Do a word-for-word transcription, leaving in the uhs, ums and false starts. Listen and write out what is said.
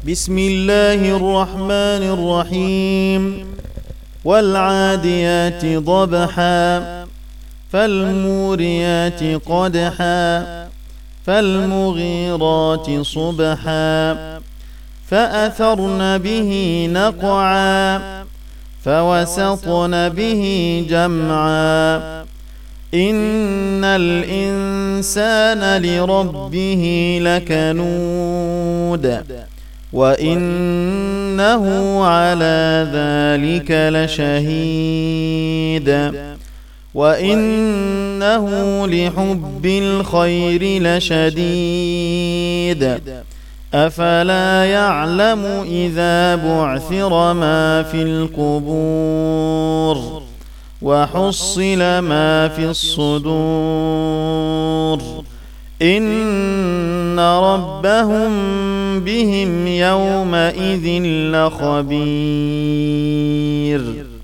بسم الله الرحمن الرحيم والعاديات ضبحا فالموريات قدحا فالمغيرات صبحا فأثرن به نقعا فوسطن به جمعا إن الإنسان لربه لكنود وإنه على ذلك لشهيد وإنه لحب الخير لشديد أفلا يعلم إذا بعثر ما في القبور وحصل ما في الصدور إن ربهم بهم يومئذ لخبير.